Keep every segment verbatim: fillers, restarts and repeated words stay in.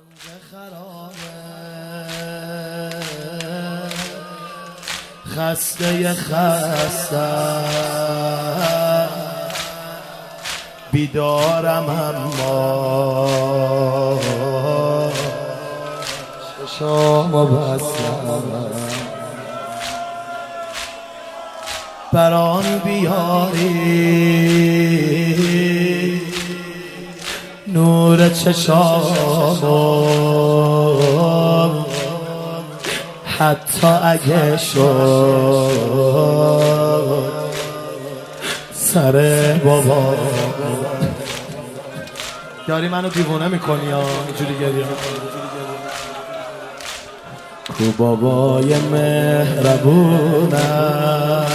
خسته خسته بیدارم اما ششامو بستم بران بیاری نور چشامو حتی اگه شد سر بابا داری منو دیوونه میکنی یا اینجوری گریه کو بابای مهربونم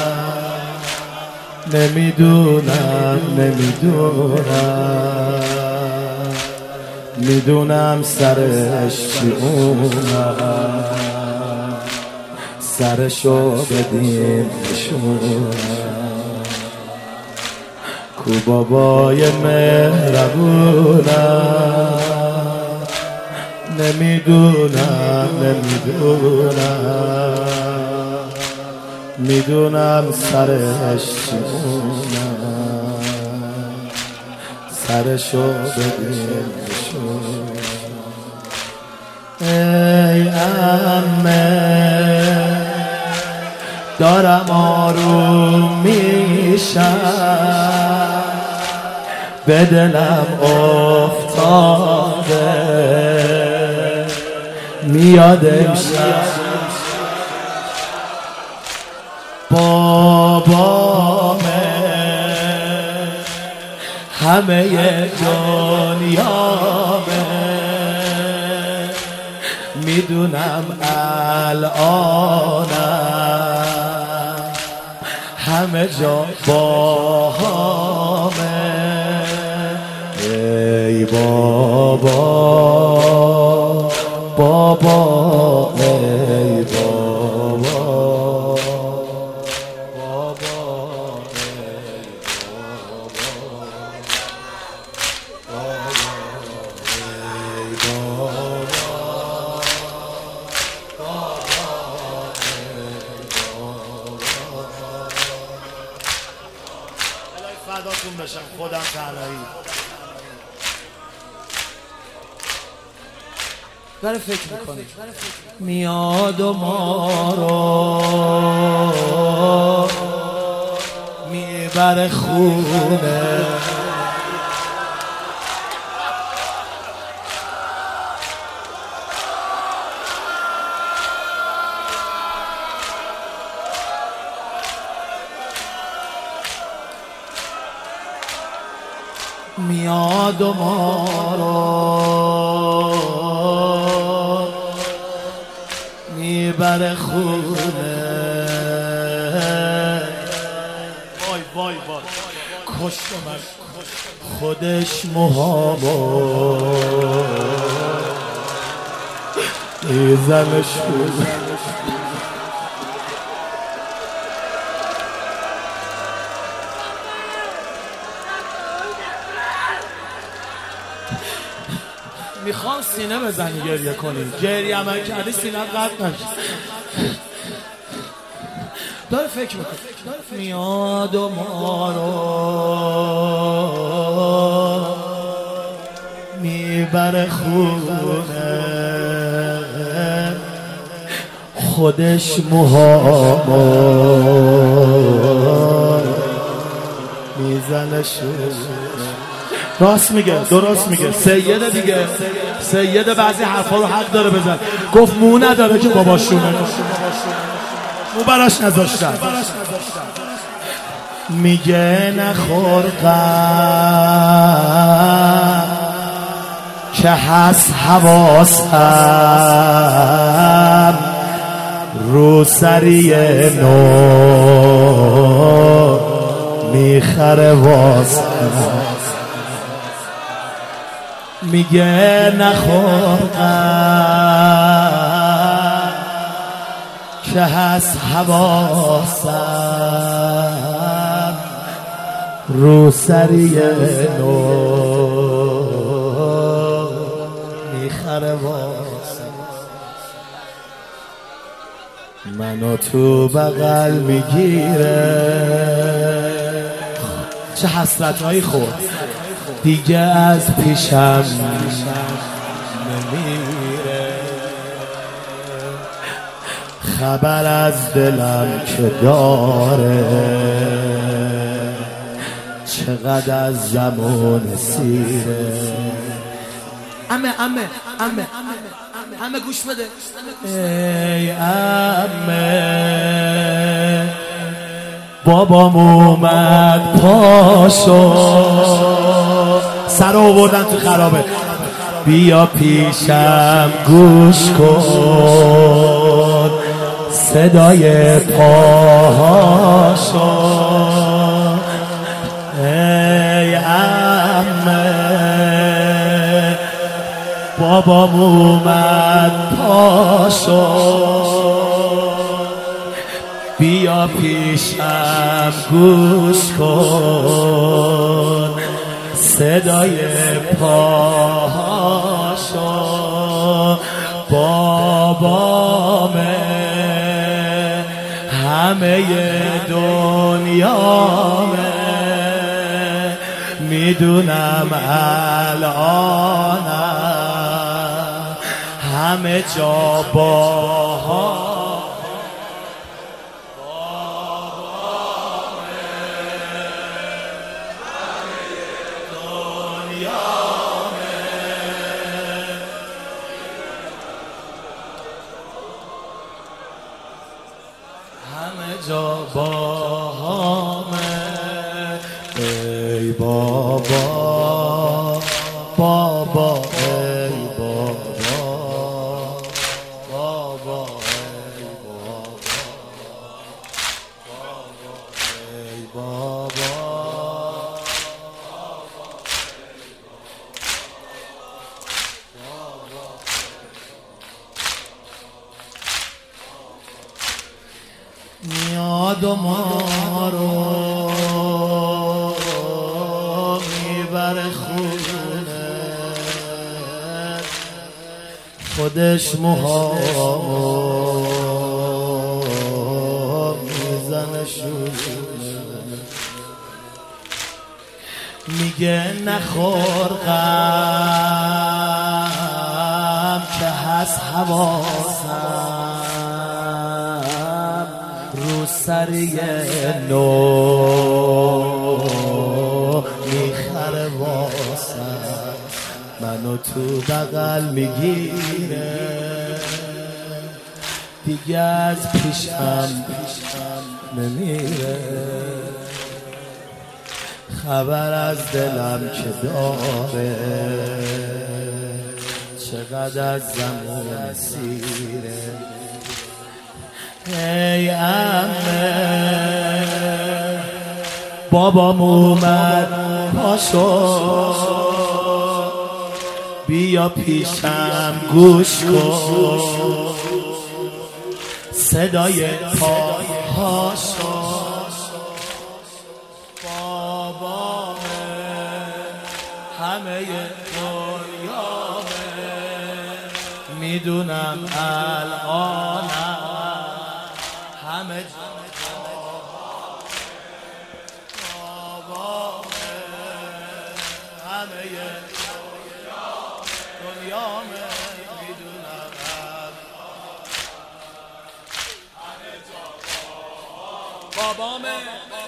نمیدونم نمیدونم میدونم سرش چیونم سرشو بدیم نشونم کو بابای مهربونم نمیدونم نمیدونم میدونم سرش چیونم سرشو بدیم نشونم ای عمه دارم آروم میشم به دلم افتاده میاد امشب بابامه همه دنیامه میدونم الانم همه جا با همه ای بابا بابا ای بابا بابا ای فداتون بشم خودم تنهایی داره فکر میکنه میاد و ما رو میبره خونه میاد و ما رو میبره خونه وای وای وای کشت من خودش موهامو میزنه شونه میخوام سینه بزنی گریه کنی گریه من کردی سینه قطع نشد داره فکر میکنه میاد و ما رو میبره خونه خودش موهامو میزنه شونه راست میگه درست میگه سیده دیگه سیده بعضی حرفا رو حق داره بزن گفت مو نداره که باباشونه مو براش نذاشتن میگه نخور غم که هست حواسم رو سری نو میخره واسم میگه نخورم که هست حواسم رو سری نو میخره میخره واسه منو تو بغل میگیره. چه حسرت هایی خورد دیگه از پیشم نمیره. خبر از دلم که داره چقدر از زمان سیره. امه امه امه امه گوش بده. ای امه بابام اومد پاشو سر آوردن تو خرابه. بیا پیشم گوش کن صدای پاهاشو. ای عمه بابام اومد پاشو بیا پیشم گوش کن صدای پاهاشو. بابامه همه دنیامه میدونم الانم همه جا باها. همه جا باهامه. ای بابا بابا ای بابا بابا ای بابا ای میاد و ما رو میبره خونه خودش موهامو میزنه شونه. میگه نخور غم که هست حواسم رو سری نو میخره واسم منو تو بغل میگیره دیگه از پیشم نمیره. خبر از دلم که داره چقدر از زمان سیره. ای امه بابام اومد پاشو بیا پیشم گوش کن صدای پاهاشو. بابامه همه دنیامه میدونم الانم همه بابامه همه دنیامه میدونم همه جا بابامه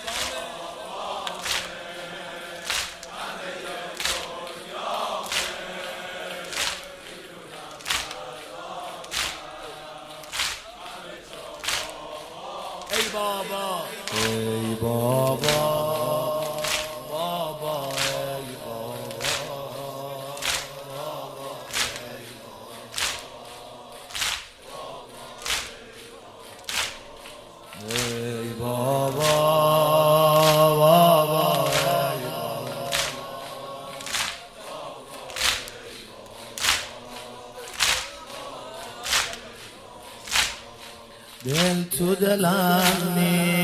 ای بابا ای بابا بابا ای بابا ای بابا بابا ای دل تو دلم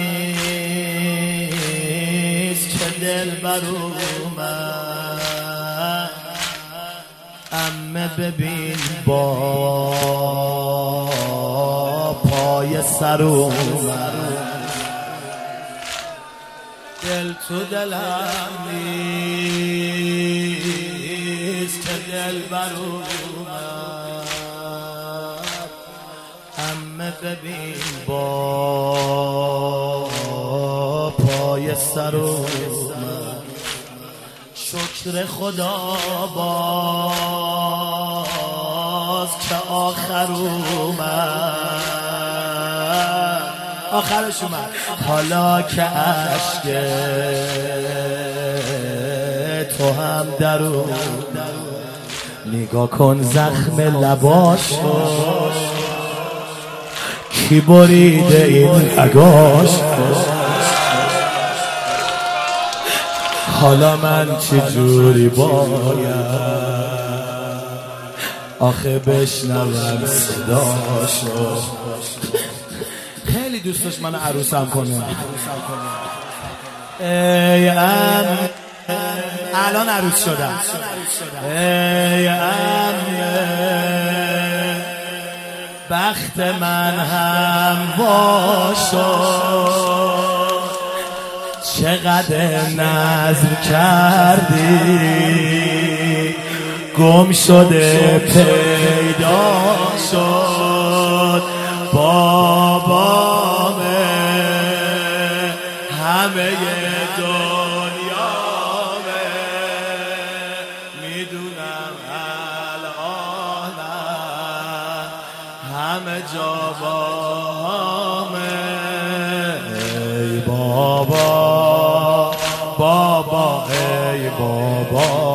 نیست که دل بر اومد. همه ببین با پای سر اومد، دل تو دلم نیست که دل بر اومد، همه ببین با پای سر اومد. شکر خدا باز که آخر اومد، آخرش اومد. حالا که عشق تو هم در اومد، نگاه کن زخم لباشو کی بریده این رگاش. حالا من چجوری باید آخه بشنوم صداشو. خیلی دوست داشت من عروسم کنه. ای ام الان عروس شدم. ای ام بخت من هم باشو، چقدر نظر کردی گم شده پیدا شد. بابام همه دنیامه، میدونم الانم همه جا بامه. ای بابا بابا ای بابا